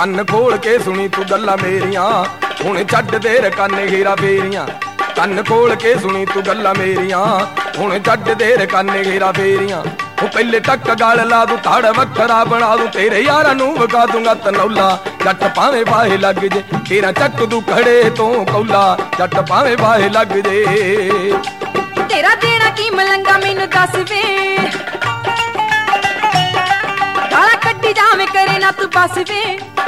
ਕੰਨ ਖੋਲ ਕੇ ਸੁਣੀ ਤੂੰ ਗੱਲਾਂ ਮੇਰੀਆਂ, ਹੁਣ ਛੱਡ ਦੇ ਰਕਾਨੇ ਘੇਰਾ ਫੇਰੀਆਂ। ਕੰਨ ਖੋਲ ਕੇ ਸੁਣੀ ਤੂੰ ਗੱਲਾਂ ਮੇਰੀਆਂ, ਹੁਣ ਛੱਡ ਦੇ ਰਕਾਨੇ ਘੇਰਾ ਫੇਰੀਆਂ। ਉਹ ਪਹਿਲੇ ਟੱਕ ਗਲ ਲਾ ਦੂੰ ਧੜ ਵੱਖਰਾ ਬਣਾ ਦੂੰ, ਤੇਰੇ ਯਾਰਾਂ ਨੂੰ ਵਿਖਾ ਦੂੰਗਾ ਤਨੌਲਾ। ਜੱਟ ਭਾਵੇਂ ਬਾਹੇ ਲੱਗ ਜੇ ਤੇਰਾ ਚੱਕ ਦੂ ਖੜੇ ਤੋਂ ਕੌਲਾ, ਜੱਟ ਭਾਵੇਂ ਬਾਹੇ ਲੱਗ ਜੇ। ਤੇਰਾ ਦੇਣਾ ਕੀ ਮਲੰਗਾ ਮੈਨੂੰ ਦੱਸ ਵੇ, ਗਾਲਾਂ ਕੱਢੀ ਜਾਵੇਂ ਕਰੇ ਨਾ ਤੂੰ ਬਸ ਵੇ।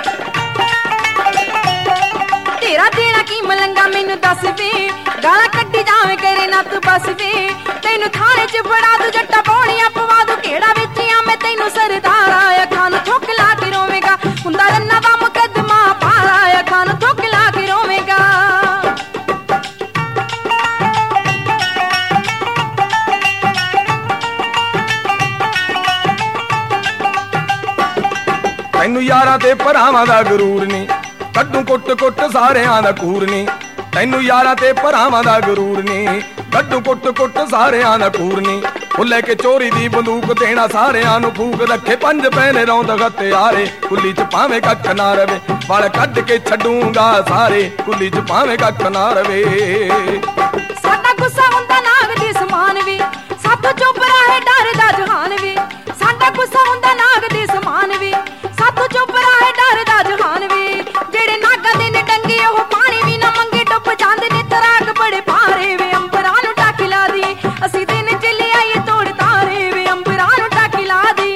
ਤੇਰਾ ਦੇਣਾ ਕੀ ਮਲੰਗਾ ਮੈਨੂੰ ਦੱਸ ਵੇ, ਗਾਲਾਂ ਕੱਢੀ ਜਾਵੇਂ ਕਰੇ ਨਾ ਤੂੰ ਬਸ ਵੇ। ਤੈਨੂੰ ਥਾਣੇ 'ਚ ਬੜਾ ਦੂ ਜੱਟਾ ਪੌੜੀਆਂ ਪਵਾ ਦੂ, ਕਿਹੜਾ ਵਿੱਚ ਆ ਮੈਂ ਤੈਨੂੰ ਸਰਦਾਰ। ਅੱਖਾਂ ਨੂੰ ਥੁੱਕ ਲਾ ਕੇ ਰੋਵੇਂਗਾ, ਹੁੰਦਾ ਰੰਨਾ ਦਾ ਮੁਕੱਦਮਾ ਪਾਰਾ। ਅੱਖਾਂ ਨੂੰ ਥੁੱਕ ਲਾ ਕੇ ਰੋਵੇਂਗਾ। ਤੈਨੂੰ ਯਾਰਾਂ ਤੇ ਭਰਾਵਾਂ ਦਾ ਗਰੂਰ ਨੀ, ਕੱਢੂ ਕੁੱਟ ਕੁੱਟ ਸਾਰਿਆਂ ਦਾ ਕੂਰ ਨੀ। ਤੈਨੂੰ ਯਾਰਾਂ ਤੇ ਭਰਾਵਾਂ ਦਾ ਗਰੂਰ ਨੀ, ਕੱਢੂ ਕੁੱਟ ਕੁੱਟ ਸਾਰਿਆਂ ਦਾ ਕੂਰ ਨੀ। ਉਹ ਲੈ ਕੇ ਚੋਰੀ ਦੀ ਬੰਦੂਕ ਦੇਣਾ ਸਾਰਿਆਂ ਨੂੰ ਫੂਕ, ਰੱਖੇ ਪੰਜ ਪੈਨੇ ਰੌਂਦ ਹਥਿਆਰੇ। ਕੁੱਲੀ 'ਚ ਭਾਵੇਂ ਕੱਖ ਨਾ ਰਵੇ, ਵਾਲ ਕੱਢ ਕੇ ਛੱਡੂਗਾ ਸਾਰੇ। ਕੁੱਲੀ 'ਚ ਭਾਵੇਂ ਕੱਖ ਨਾ ਰਵੇ। ਸਾਡਾ ਗੁੱਸਾ ਹੁੰਦਾ ਨਾਗ ਦੇ ਸਮਾਨ ਵੇ, ਸਾਥੋਂ ਚੁੱਪ ਰਹੇ ਡਰਦਾ ਜਹਾਨ ਵੇ। ਸਾਡਾ ਗੁੱਸਾ ਹੁੰਦਾ ਨਾਗ ਦੇ ਸਮਾਨ ਵੇ, ਸਾਥੋਂ ਚੁੱਪ ਰਹੇ ਡਰਦਾ ਜਹਾਨ ਵੇ। ਜਿਹੜੇ ਨਾਗਾਂ ਦੇ ਨੇ ਡੰਗੇ ਉਹ ਪਾਣੀ ਵੀ ਨਾ ਮੰਗੇ, ਡੁੱਬ ਜਾਂਦੇ ਨੇ ਤਰਾਗ ਬੜੇ ਭਾਰੇ ਵੇ। ਅੰਬਰਾਂ ਨੂੰ ਟਾਕੀ ਲਾ ਦੀ ਅਸੀਂ ਦਿਨ ਚੱਲੇ ਆਈਏ ਤੋੜ ਤਾਰੇ ਵੇ, ਅੰਬਰਾਂ ਨੂੰ ਟਾਕੀ ਲਾ ਦੀ।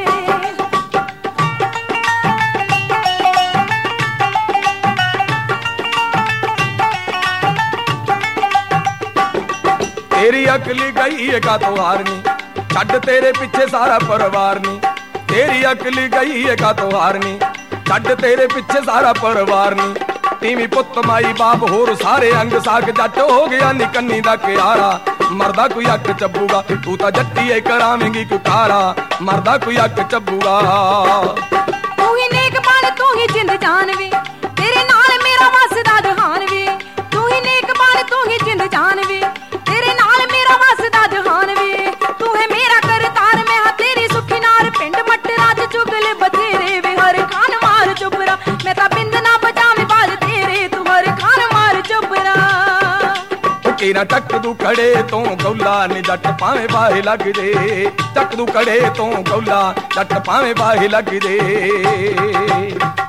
ਤੇਰੀ ਅਕਲ ਗਈ ਏ ਕਾਤੋਂ ਹਾਰਨੀ, ਛੱਡ ਤੇਰੇ ਪਿੱਛੇ ਸਾਰਾ ਪਰਿਵਾਰ ਨੀ। ਤੇਰੀ ਅਕਲ ਗਈ ਏ ਕਾਤੋਂ ਹਾਰਨੀ, ਛੱਡ ਤੇਰੇ ਪਿੱਛੇ ਸਾਰਾ ਪਰਿਵਾਰ ਨੀ। ਤੀਵੀਂ ਪੁੱਤ ਮਾਈ ਬਾਪ ਹੋਰ ਸਾਰੇ ਅੰਗ ਸਾਕ, ਜੱਟ ਹੋ ਗਿਆ ਨਿਕੰਨੀ ਦਾ ਕਿਆਰਾ। ਮਰਦਾ ਕੋਈ ਅੱਖ ਚੱਬੂਗਾ, ਤੂੰ ਤਾਂ ਜੱਟੀ ਏ ਕਰਾਵੇਂਗੀ ਕੁਕਾਰਾ। ਮਰਦਾ ਕੋਈ ਅੱਖ ਚੱਬੂਗਾ। ਤੂੰ ਹੀ ਨੇਕ ਬਣ ਤੂੰ ਹੀ ਜਿੰਦ ਜਾਨ ਵੇ, ਤੇਰੇ ਨਾਲ ਮੇਰਾ ਵਸਦਾ ਜਹਾਨ ਵੇ। ਤੂੰ ਹੀ ਨੇਕ ਬਣ ਤੂੰ ਹੀ ਜਿੰਦ ਜਾਨ ਵੇ, ਤੇਰੇ ਨਾਲ ਮੇਰਾ ਵਸਦਾ ਜਹਾਨ ਵੇ। ਤੂੰ ਹੈ ਮੇਰਾ ਕਰਤਾਰ ਮੈਂ ਹਾਂ ਤੇਰੀ ਸੁਖੀ ਨਾਰ, ਪਿੰਡ ਮੱਟਰਾਂ 'ਚ ਚੁਗਲ ਬਥੇਰੇ ਵੇ। ਹਰ ਖਾਨ ਮਾਰ ਚੁਬਰਾ ਮੈਂ ਤਾਂ ਬਿੰਦ ਨਾ ਬਜਾਵੇਂ ਬਾਜ ਤੇਰੇ, ਤੂੰ ਹਰ ਖਾਨ ਮਾਰ ਚੁਬਰਾ। ਕੇਰਾ ਚੱਕ ਦੂ ਖੜੇ ਤੋਂ ਕੌਲਾ ਨੀ, ਜੱਟ ਭਾਵੇਂ ਬਾਹੇ ਲੱਗ ਜੇ। ਚੱਕ ਦੂ ਖੜੇ ਤੋਂ ਕੌਲਾ, ਜੱਟ ਭਾਵੇਂ ਬਾਹੇ ਲੱਗ ਜੇ।